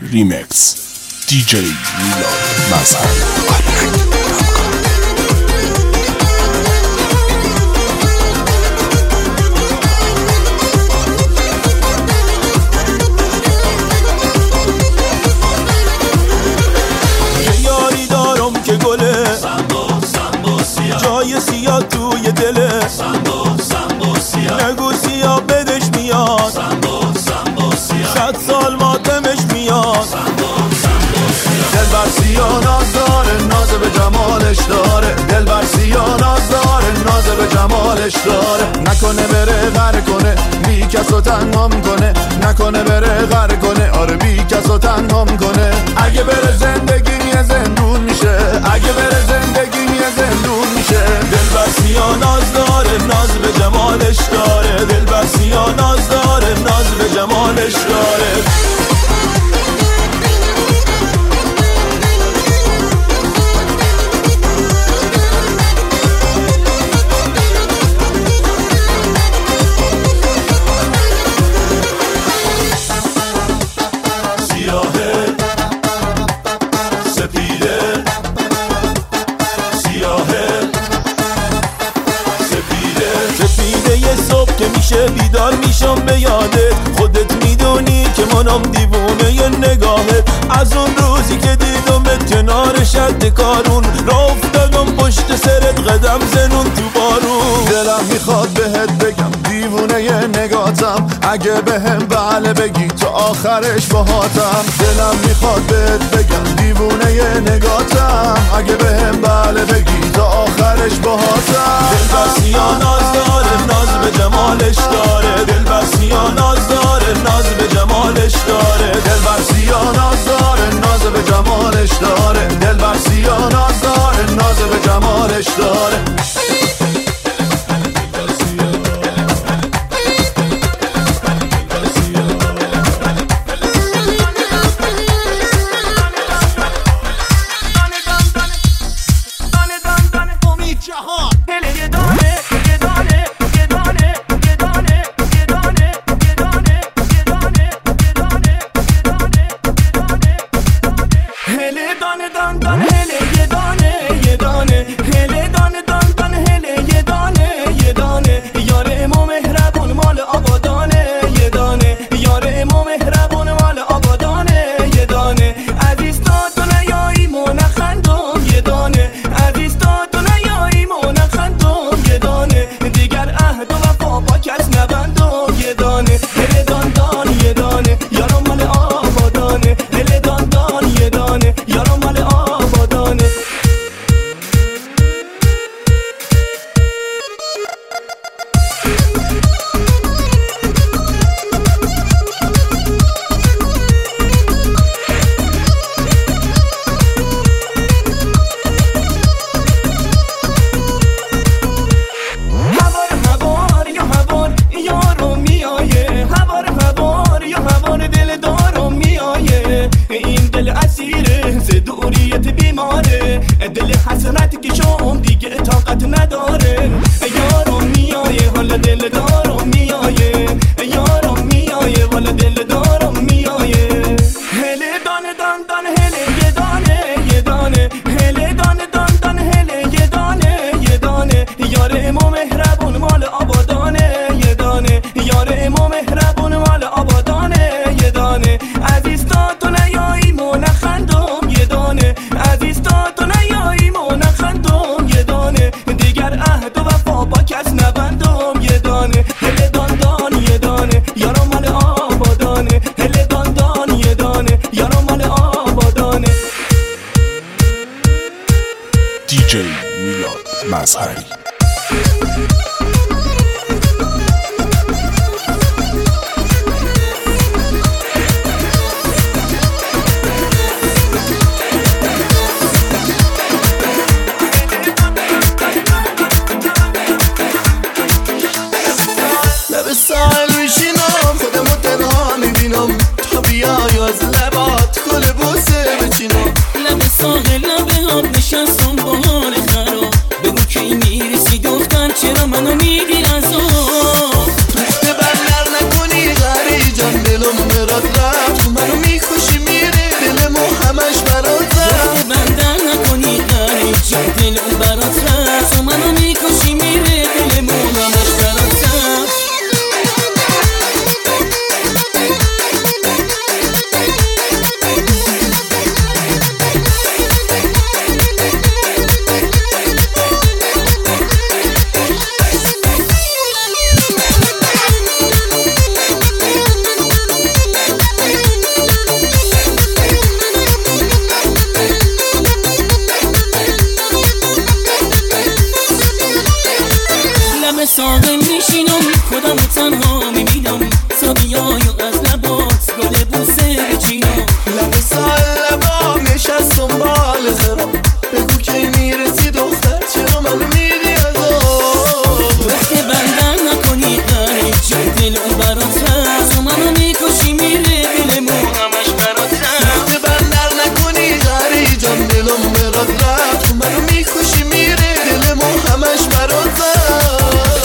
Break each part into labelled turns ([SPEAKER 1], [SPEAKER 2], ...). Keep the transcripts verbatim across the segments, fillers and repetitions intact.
[SPEAKER 1] ریمکس دی جی میلاد مظهری.
[SPEAKER 2] جای سیاه توی دله سنبو سنبو سیاه نگو سیاه بدش میاد سنبو سنبو سیاه صد سال ماتمش میاد سنبو سنبو سیاه دل بر سیاه ناز داره ناز به جمالش داره دل بر سیاه ناز داره ناز به جمالش داره نکنه بره غر کنه بی کسو تنهام کنه نکنه بره غر کنه آره بی کسو تنهام کنه اگه بره زندگی یه زندون میشه اگه بره زندگی یه زندون میشه دل بر سیاه ناز داره ناز به جمالش داره دل بر سیاه ناز داره ناز به جمالش داره بیدار میشم به یادت خودت میدونی که منم دیوونه ی نگاهت از اون روزی که دیدمت کنار شد کارون را افتادم پشت سرت قدم زنون تو بارون دلم میخواد بهت بگم دیوونه ی نگاتم اگه بهم بله بگی تو آخرش باهاتم دلم میخواد بهت بگم دیوونه ی نگاتم اگه بهم بله بگی تو آخرش باهاتم دل بر سیاه ناز داره ناز به جمالش داره دل بر سیاه ناز داره ناز به جمالش داره دل بر سیاه ناز داره ناز به جمالش داره دل بر سیاه ناز داره ناز به جمالش داره دی جی میلاد مظهری. لب ساحل میشینم خودمو تنها میبینم تا بیای از لبات گل بوسه بچینم
[SPEAKER 3] لب ساحل لب آب نشستم با حال خراب بگو کی میرسی دختر چرا منو میدی از آب
[SPEAKER 2] پشت بر نر نکنی غری جان دلم مراد رفت منو میکشی میره
[SPEAKER 3] میشی
[SPEAKER 2] لب سال لبام نشستم بال خراب بگو کی میرسی دختر چرا منو میری از آب
[SPEAKER 3] وقتی بندر نکنی داری چه دل اون برات رفت منو میکشی میره دلمو همش برات رفت
[SPEAKER 2] وقتی بندر نکنی داری جان دلم برات رفت منو میکشی میره دلمو همش برات رفت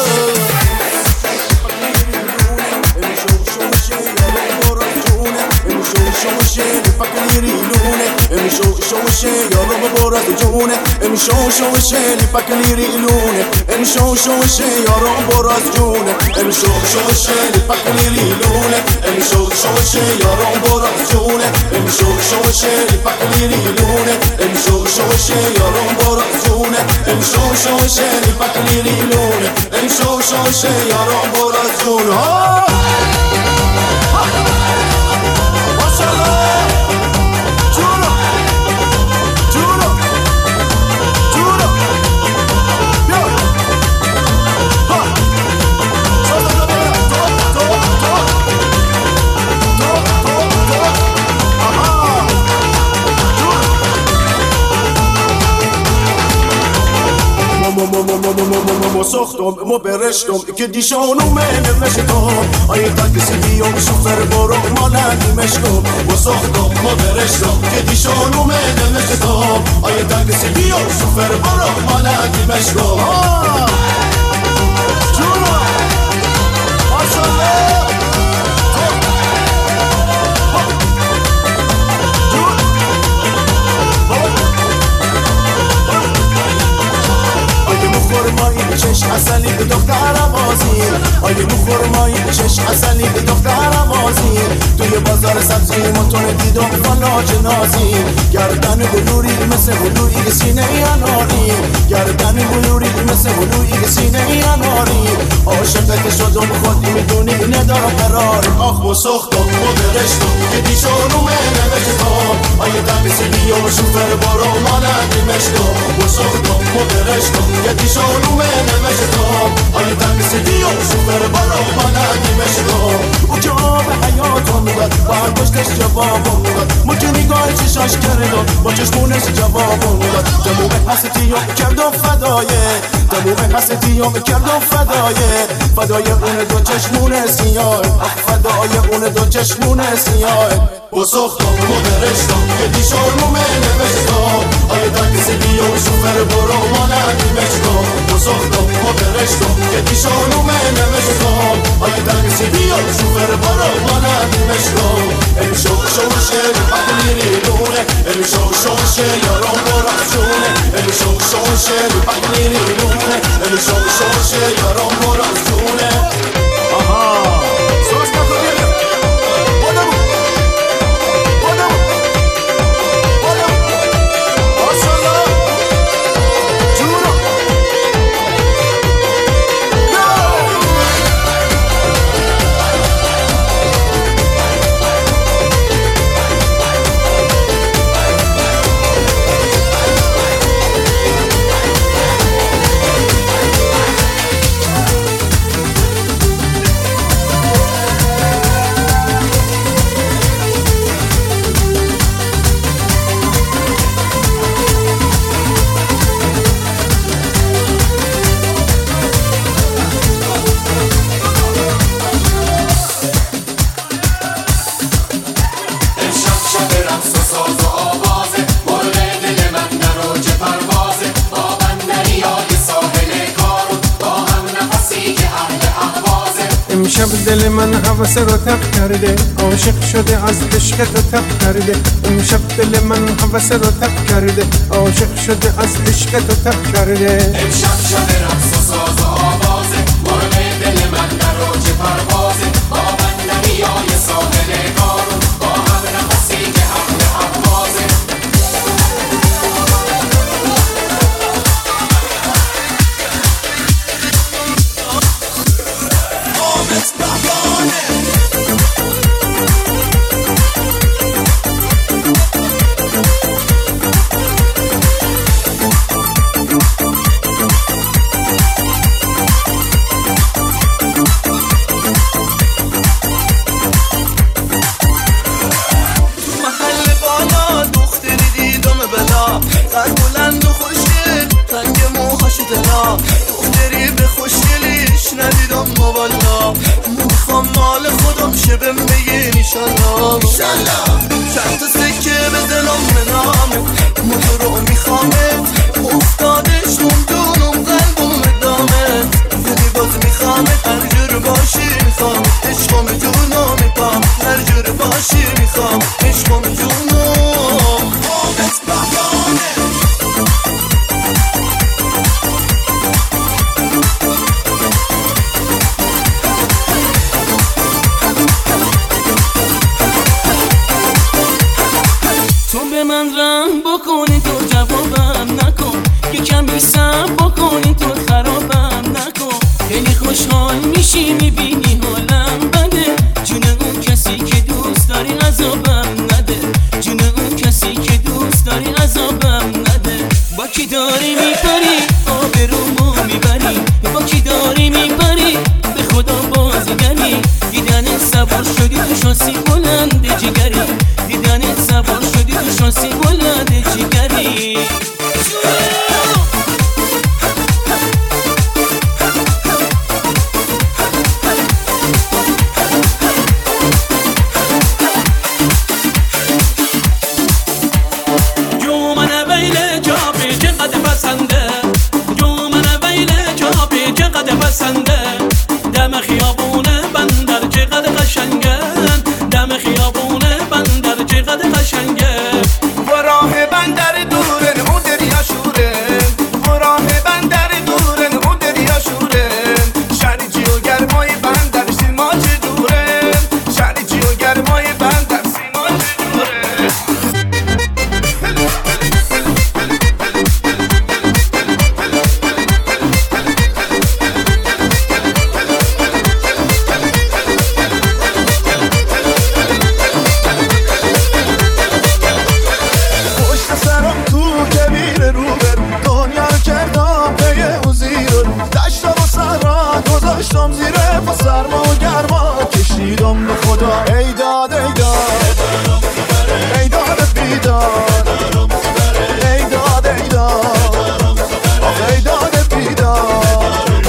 [SPEAKER 2] شوشه یارو برات جونه امشو شوشه لیپک لیلونه امشو شوشه یارو برات جونه امشو شوشه لیپک لیلونه امشو شوشه یارو برات جونه امشو شوشه لیپک لیلونه امشو شوشه یارو برات جونه امشو شوشه لیپک لیلونه امشو شوشه یارو برات جونه ساختم ما برشتم که دیشانو منه نشتم آیه تاکسی بیام شوفر برو مالندی مشکم ما ساختم ما برشتم که دیشانو منه نشتم آیه تاکسی بیام شوفر برو مالندی مشکم جونا ماشالله چش اصلی به دخترم آزین آیه مو خورمایی چش اصلی به دخترم آزین توی بازار سبزی موتون دیدم فلاج نازین گردن بلوری مثل بلوری سینه اناری گردن بلوری مثل بلوری سینه اناری عاشقت شدم خودی میدونی ندارم قرار آخ و سختم و برشتم که دیشانو منه نشتم آیه تبسی بیام شوفر بارو مالندی مشتم و سختم و برشتم که دیشانو منه نشتم آیه تبسی بیام شوفر بارو مالندی مشتم او که آب حیاتم داد برداشتش جوابم داد مجه نگاه چشاش کردم با چشمونش جوابم داد دموم حسدیام کردم فدایه دموم حسدیام کردم فدایه فدای اون دو چشمون سیاه فدای اون دو چشمون سیاه با ساختم و برشتم که دیشانو منه نشتم آیه تاکسی بیام شوفر برو مالندی مشتم با ساختم و برشتم که دیشانو منه نشتم آیه تاکسی بیام شوفر برو مالندی مشتم امشو شوشه بقلی لیلونه امشو شوشه یارم برات جونه امشو شوشه بقلی لیلونه امشو شوشه یارم برات جونه آها سوش نکنیم بودم بودم بودم آشالا جونو
[SPEAKER 4] امشب دل من هوس رو تب کرده عاشق شده از عشق تو تب کرده امشب دل من هوس رو تب کرده عاشق شده از عشق تو تب کرده
[SPEAKER 5] امشب شده رقص و ساز و آوازه مرغ دل من در اوج پروازه با بندریای ساحل کارون با هم نفسی که اهل اهوازه آمد بابانه
[SPEAKER 6] قد بلند و خوشگل رنگ موهاشو دلا دختری به خوشگلیش ندیدم والا میخوام مال خودم شه بهم بگین ایشالله چند تا سکه به دلم منامه موتو رو میخوامه افتادش نمدونم قلبم ادامه ولی باز میخوامه هر جور باشی میخوام عشقم جونو میپام هر جور باشی میخوام عشقم جونو آمت بحرانه
[SPEAKER 3] تو به من رحم بکنی تو جوابم نکن که کمی صبر بکنی تو خرابم نکن خیلی خوشحال میشی میبینی حالم بده جون اون کسی که دوست داری عذابم نده جون اون کسی که دوست داری عذابم نده با کی داری میپری آبرومو میبری با کی داری میپری به خدا بازیگری دیدن سوار شدی تو شاسی بلند جگری دیدن سوار شدی تو شاسی بلند جگری دم خیابونه بندر چقدر قشنگه دم خیابونه بندر چقدر قشنگه
[SPEAKER 6] و راه بندر دورن اون دریا شوره و راه بندر دورن اون دریا شوره شریجی و گرمای بندر سیما چه دوره شریجی و گرمای بندر سیما چه دوره داشتم زیره با سرما و گرما کشیدم به خدا ای داد ای داد ای داد بیداد ای داد ای داد آخ ای داد بیداد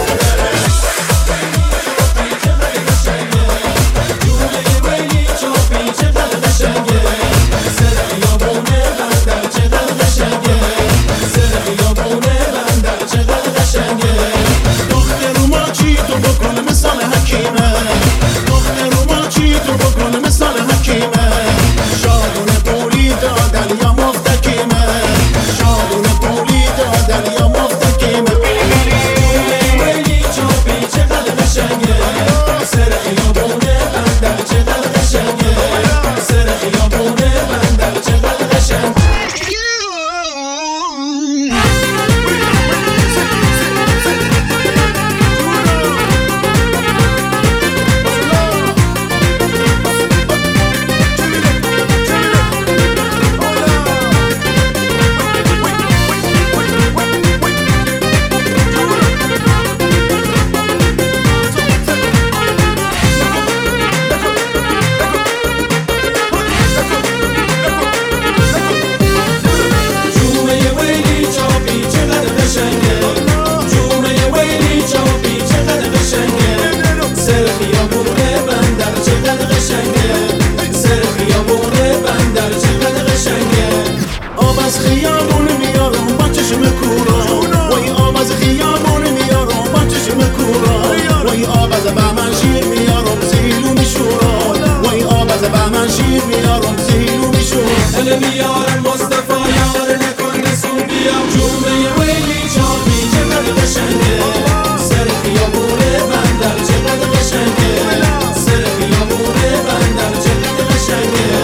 [SPEAKER 5] میارم مصطفی یار نکن نسون بیا جومه ویلی چاپی چقدر قشنگه سر خیابونه بندر چقدر قشنگه سر خیابونه بندر چقدر قشنگه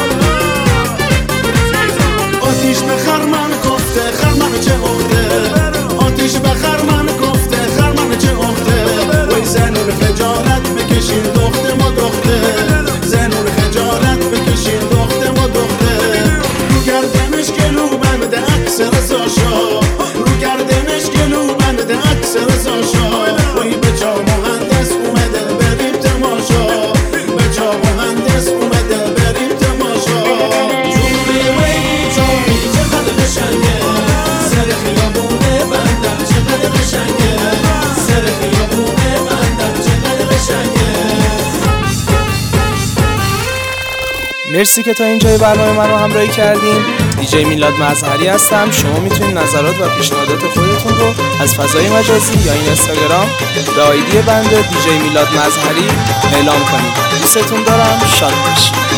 [SPEAKER 6] خرمن گفته خرمن چه عقده
[SPEAKER 7] مرسی که تا اینجای برنامه منو همراهی کردین. دیجی میلاد مظهری هستم. شما میتونید نظرات و پیشنهادات خودتون رو از فضای مجازی یا این اینستاگرام به آیدی بنده دیجی میلاد مظهری اعلام کنید. دوستتون دارم. شاد باشید.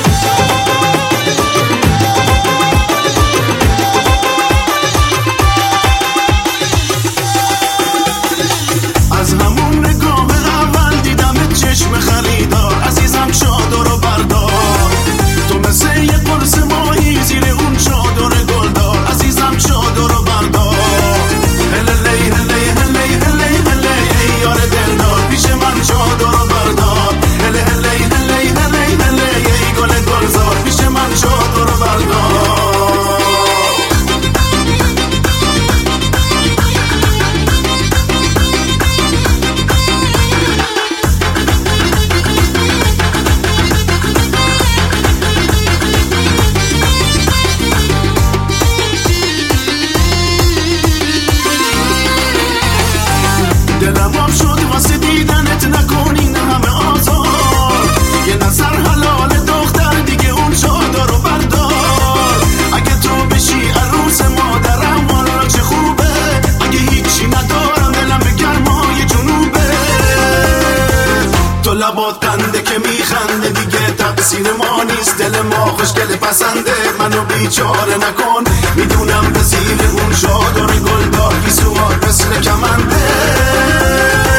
[SPEAKER 6] از همون نگاه اول دیدم چشم خریدار، عزیزم چادر رو بردار، تو مثل یه قرص ماهی زیر اون چادر گلدار، عزیزم چادر رو بردار. هللی هلی هلی هلی هلی ای یار دلدار، پیش من چادر رو بردار. هلی هلی هلی هلی هلی ای گل گلزار، پیش من چادر رو بردار. دلم آب شد واسه دیدنت، نکنین همه آزار، یه نظر حلال دختر دیگه اون چادر رو بردار. اگه تو بشی عروس مادرم والا چه خوبه، اگه هیچی ندارم دلم به گرمای جنوبه. تو لبات قنده که میخنده دیگه تقصیر ما نیست، دل ما خوشگل پسنده، منو بیچاره نکن، میدونم به زیر اون چادر گلدار گیسوات مثل کمنده.